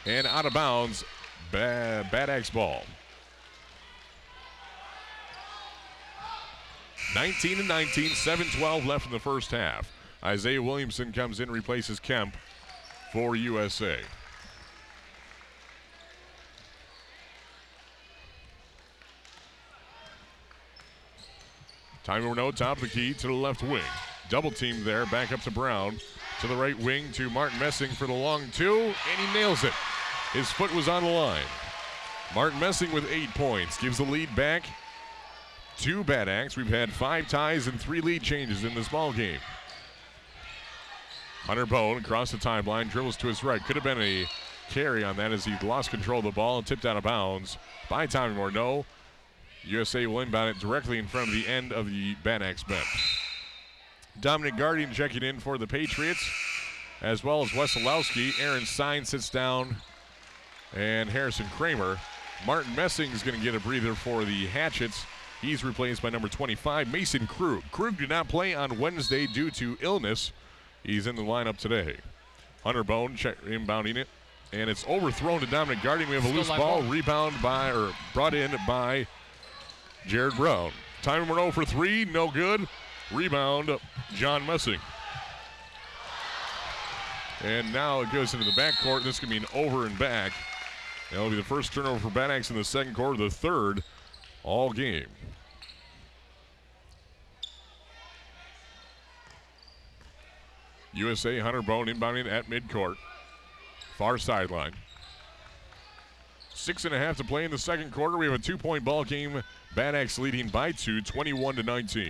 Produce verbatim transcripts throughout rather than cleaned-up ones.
And out of bounds, ba- Bad Axe ball. nineteen and nineteen, seven twelve left in the first half. Isaiah Williamson comes in, replaces Kemp for U S A. Time no top of the key to the left wing. Double team there, back up to Brown. To the right wing to Martin Messing for the long two, and he nails it. His foot was on the line. Martin Messing with eight points gives the lead back to Bad Axe. We've had five ties and three lead changes in this ball game. Hunter Bone across the timeline, dribbles to his right. Could have been a carry on that as he lost control of the ball and tipped out of bounds by Tommy Morneau. U S A will inbound it directly in front of the end of the Bad Axe bench. Dominic Guardian checking in for the Patriots, as well as Wesolowski. Aaron Stein sits down, and Harrison Kramer. Martin Messing is going to get a breather for the Hatchets. He's replaced by number twenty-five, Mason Krug. Krug did not play on Wednesday due to illness. He's in the lineup today. Hunter Bone check, inbounding it, and it's overthrown to Dominic Guardian. We have a Still loose ball, ball, rebound by, or brought in by Jared Brown. Time Monroe for three, no good. Rebound, John Messing. And now it goes into the backcourt. This can be an over and back. That'll be the first turnover for Bad Axe in the second quarter, the third all game. U S A, Hunter Bone inbounding at midcourt. Far sideline. Six and a half to play in the second quarter. We have a two-point ball game. Bad Axe leading by two, twenty-one to nineteen.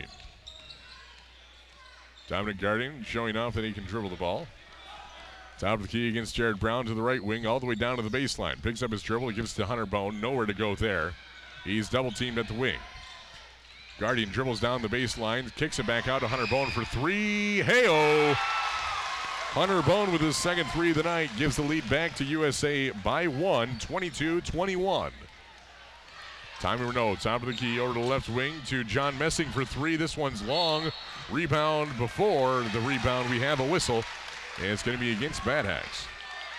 Dominic Guardian showing off that he can dribble the ball. Top of the key against Jared Brown to the right wing, all the way down to the baseline. Picks up his dribble, he gives it to Hunter Bone. Nowhere to go there. He's double-teamed at the wing. Guardian dribbles down the baseline, kicks it back out to Hunter Bone for three. Hey-oh! Hunter Bone with his second three of the night gives the lead back to U S A by one, twenty-two twenty-one. Tommy Renault, top of the key, over to the left wing to John Messing for three. This one's long. Rebound before the rebound. We have a whistle, and it's going to be against Bad Axe.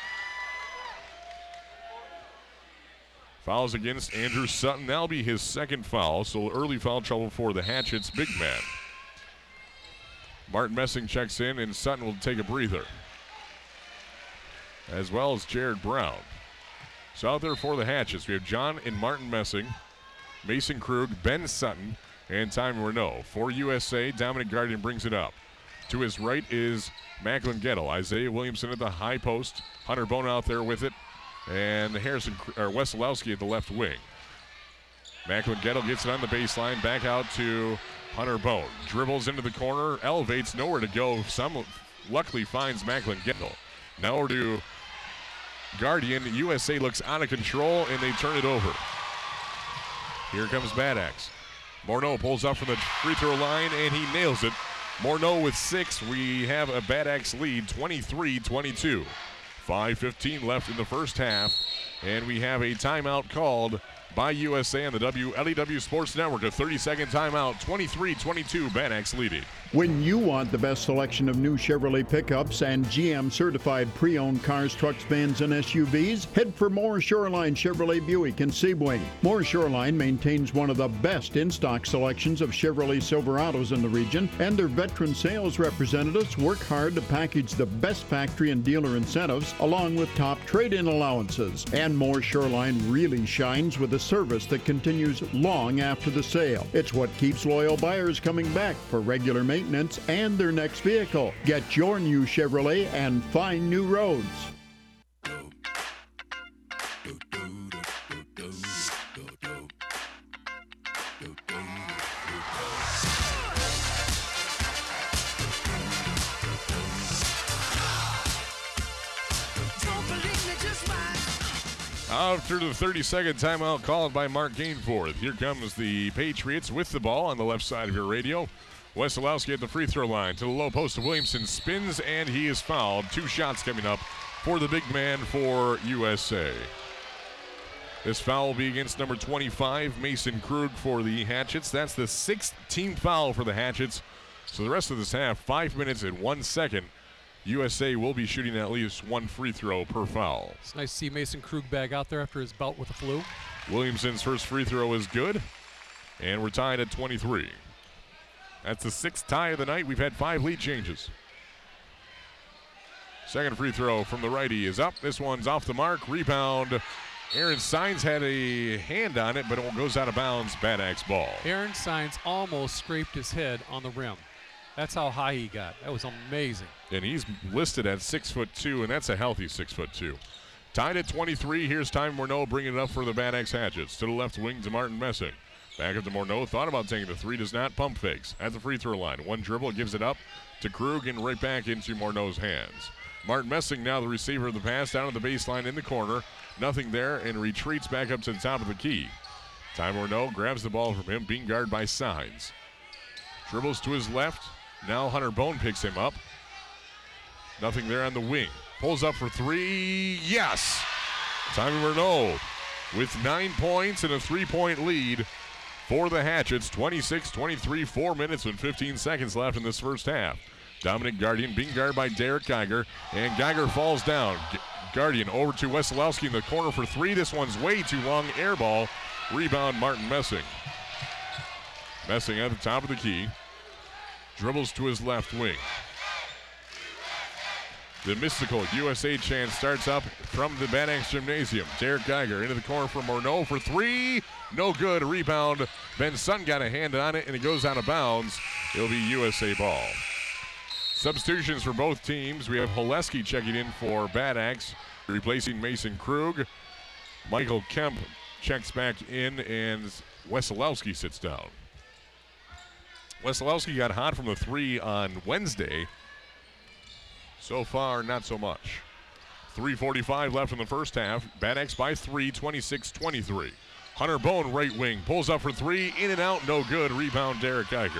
Fouls against Andrew Sutton. That'll be his second foul, so early foul trouble for the Hatchets big man. Martin Messing checks in, and Sutton will take a breather, as well as Jared Brown. So out there for the Hatchets, we have John and Martin Messing, Mason Krug, Ben Sutton, and Tommy Renault. For U S A, Dominic Guardian brings it up. To his right is Macklin Gettle. Isaiah Williamson at the high post. Hunter Bone out there with it. And Harrison or Wesolowski at the left wing. Macklin Gettle gets it on the baseline. Back out to Hunter Bone. Dribbles into the corner. Elevates, nowhere to go. Some luckily finds Macklin Gettle. Now over to Guardian. U S A looks out of control, and they turn it over. Here comes Bad Axe. Morneau pulls up from the free throw line, and he nails it. Morneau with six. We have a Bad Axe lead, twenty-three twenty-two. five fifteen left in the first half, and we have a timeout called by U S A on the W L E W Sports Network. A thirty-second timeout, twenty-three twenty-two, Bad Axe leading. When you want the best selection of new Chevrolet pickups and G M certified pre-owned cars, trucks, vans, and S U Vs, head for Moore Shoreline Chevrolet Buick in Sebring. Moore Shoreline maintains one of the best in-stock selections of Chevrolet Silverados in the region, and their veteran sales representatives work hard to package the best factory and dealer incentives along with top trade-in allowances. And Moore Shoreline really shines with a service that continues long after the sale. It's what keeps loyal buyers coming back for regular maintenance maintenance and their next vehicle. Get your new Chevrolet and find new roads. After the thirty-second timeout called by Mark Gainforth, here comes the Patriots with the ball on the left side of your radio. Wesolowski at the free throw line to the low post of Williamson, spins, and he is fouled. Two shots coming up for the big man for U S A. This foul will be against number twenty-five, Mason Krug, for the Hatchets. That's the sixth team foul for the Hatchets. So the rest of this half, five minutes and one second. U S A will be shooting at least one free throw per foul. It's nice to see Mason Krug back out there after his bout with the flu. Williamson's first free throw is good, and we're tied at twenty-three. That's the sixth tie of the night. We've had five lead changes. Second free throw from the righty is up. This one's off the mark. Rebound. Aaron Sines had a hand on it, but it goes out of bounds. Bad Axe ball. Aaron Sines almost scraped his head on the rim. That's how high he got. That was amazing. And he's listed at six foot two, and that's a healthy six foot two. Tied at twenty-three. Here's Ty Morneau bringing it up for the Bad Axe Hatchets. To the left wing to Martin Messing. Back up to Morneau. Thought about taking the three. Does not. Pump fakes at the free throw line. One dribble. Gives it up to Krug and right back into Morneau's hands. Martin Messing now the receiver of the pass down to the baseline in the corner. Nothing there and retreats back up to the top of the key. Ty Morneau grabs the ball from him, being guarded by Sines. Dribbles to his left. Now Hunter Bone picks him up. Nothing there on the wing. Pulls up for three. Yes! Ty Morneau with nine points and a three-point lead for the Hatchets. twenty-six twenty-three, four minutes and fifteen seconds left in this first half. Dominic Guardian being guarded by Derek Geiger, and Geiger falls down. G- Guardian over to Wesolowski in the corner for three. This one's way too long. Air ball. Rebound Martin Messing. Messing at the top of the key. Dribbles to his left wing. The mystical U S A chant starts up from the Bad Axe Gymnasium. Derek Geiger into the corner for Morneau for three. No good. Rebound. Ben Sutton got a hand on it, and it goes out of bounds. It'll be U S A ball. Substitutions for both teams. We have Holeski checking in for Bad Axe, replacing Mason Krug. Michael Kemp checks back in, and Wesolowski sits down. Wesolowski got hot from the three on Wednesday. So far, not so much. three forty-five left in the first half. Bad Axe by three, twenty-six twenty-three. Hunter Bone, right wing, pulls up for three. In and out, no good. Rebound, Derek Geiger.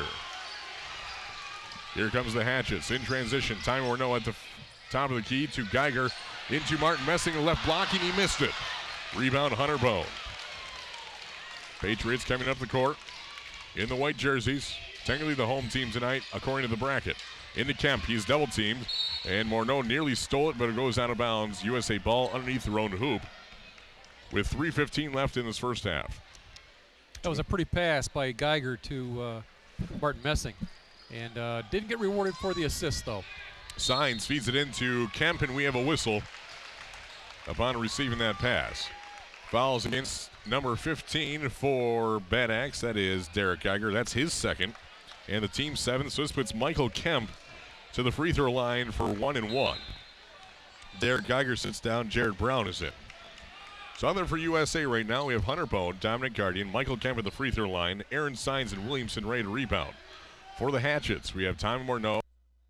Here comes the Hatchets in transition. Ty Morneau at the f- top of the key to Geiger. Into Martin Messing, the left blocking. He missed it. Rebound, Hunter Bone. Patriots coming up the court in the white jerseys. Technically the home team tonight, according to the bracket. Into Kemp. He's double teamed. And Morneau nearly stole it, but it goes out of bounds. U S A ball underneath their own hoop with three fifteen left in this first half. That was a pretty pass by Geiger to uh, Martin Messing. And uh, didn't get rewarded for the assist, though. Sines feeds it into Kemp, and we have a whistle upon receiving that pass. Fouls against number fifteen for Bad Axe. That is Derek Geiger. That's his second. And the team seventh. So this puts Michael Kemp to the free throw line for one and one. Derek Geiger sits down. Jared Brown is in. So out there for U S A right now, we have Hunter Bone, Dominic Guardian, Michael Kemp at the free throw line, Aaron Sines and Williamson ready to rebound. For the Hatchets, we have Ty Morneau,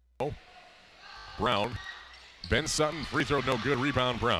Brown, Ben Sutton, free throw no good, rebound Brown.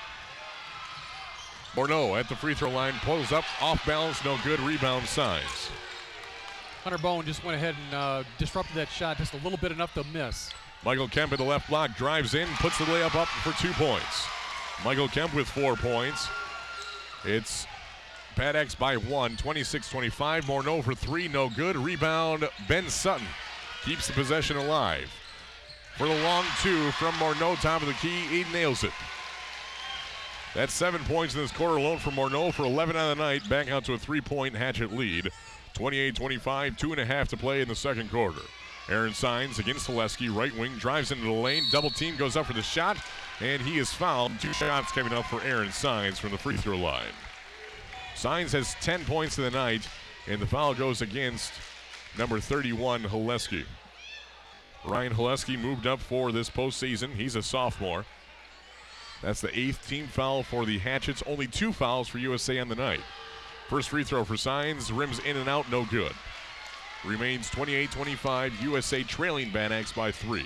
Morneau at the free throw line, pulls up, off balance, no good, rebound Sines. Hunter Bone just went ahead and uh, disrupted that shot just a little bit enough to miss. Michael Kemp at the left block, drives in, puts the layup up for two points. Michael Kemp with four points. It's Bad Axe by one, twenty-six twenty-five. Morneau for three, no good. Rebound, Ben Sutton keeps the possession alive. For the long two from Morneau, top of the key, he nails it. That's seven points in this quarter alone for Morneau for eleven on the night, back out to a three-point Hatchet lead. twenty-eight twenty-five, two and a half to play in the second quarter. Aaron Sines against Holeski, right wing, drives into the lane, double team, goes up for the shot, and he is fouled. Two shots coming up for Aaron Sines from the free throw line. Sines has ten points in the night, and the foul goes against number thirty-one, Holeski. Ryan Holeski moved up for this postseason. He's a sophomore. That's the eighth team foul for the Hatchets. Only two fouls for U S A on the night. First free throw for Sines, rims in and out, no good. Remains twenty-eight twenty-five, U S A trailing Bad Axe by three.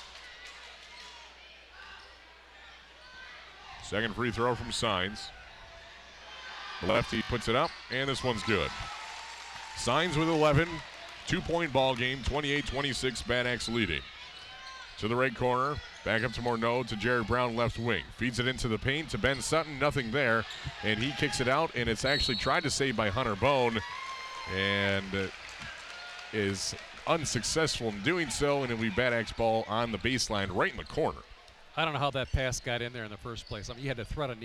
Second free throw from Sines. Lefty puts it up, and this one's good. Sines with eleven, two-point ball game, twenty-eight twenty-six, Bad Axe leading. To the right corner, back up to Morneau, to Jared Brown, left wing. Feeds it into the paint to Ben Sutton, nothing there, and he kicks it out, and it's actually tried to save by Hunter Bone, and is unsuccessful in doing so, and it'll be Bad Axe ball on the baseline right in the corner. I don't know how that pass got in there in the first place. I mean, you had to thread a